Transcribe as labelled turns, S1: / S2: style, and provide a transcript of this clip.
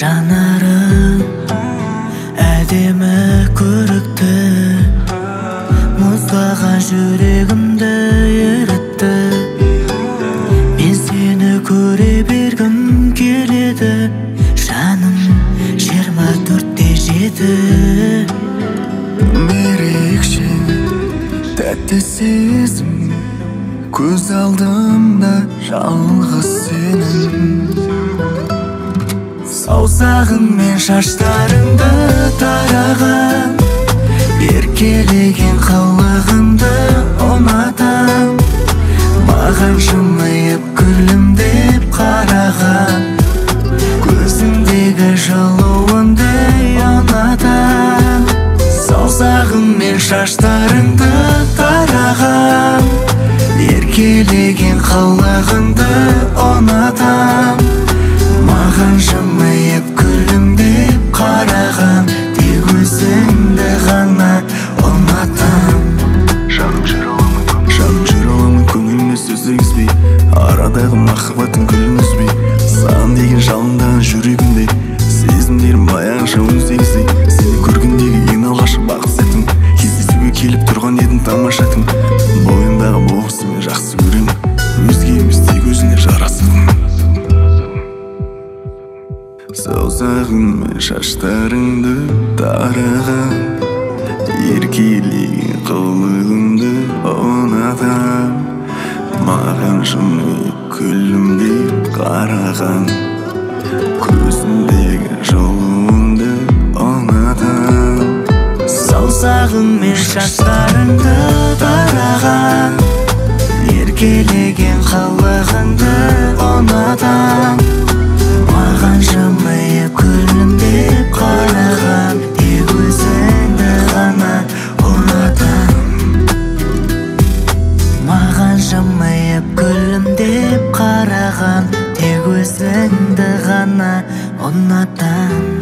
S1: жанарың әдемі көрікті, мұздаған жүрегімді ерітті. Мен сені көре бергім келеді, жаным 24/7.
S2: Ерекше тәтті сезім, көз алдымда жалғыз сенің.
S1: Саусағың мен шаштарыңды тараған, еркелеген қылығыңды ұнатам. Маған жымиып күлімдеп қараған, көзіңдегі жылуыңды ұнатам. Саусағың мен шаштарыңды тараған, еркелеген қылығыңды ұнатам. Маған жымиып күлімдеп қараған, тек өзіңді ғана ұнатам.
S2: Жаным жүре аламын көңіліме сөз егізбей, арадағы махаббаттың гүлін үзбей. Саған деген жалындаған жүрегімде сезімдерім баяғыша өздегіздей. Сені көргендегі ең алғашқы бақыт сәтім, кездесуге келіп тұрған едің тамаша түн. Бойындағы болғысымен жақсы көремін, өзге емес тек өзіңе жарасым. Саусағың мен шаштарыңды тараған, еркелеген қылығыңды ұнатам. Маған жымиып күлімдеп қараған, көзіңдегі жылуыңды ұнатам.
S1: Саусағың мен шаштарыңды тараған, еркелеген қылығыңды ұнатам. Маған жымиып күлімдеп қараған, тек өзіңді ғана ұнатам. Маған жымиып күлімдеп қараған, тек өзіңді ғана ұнатам.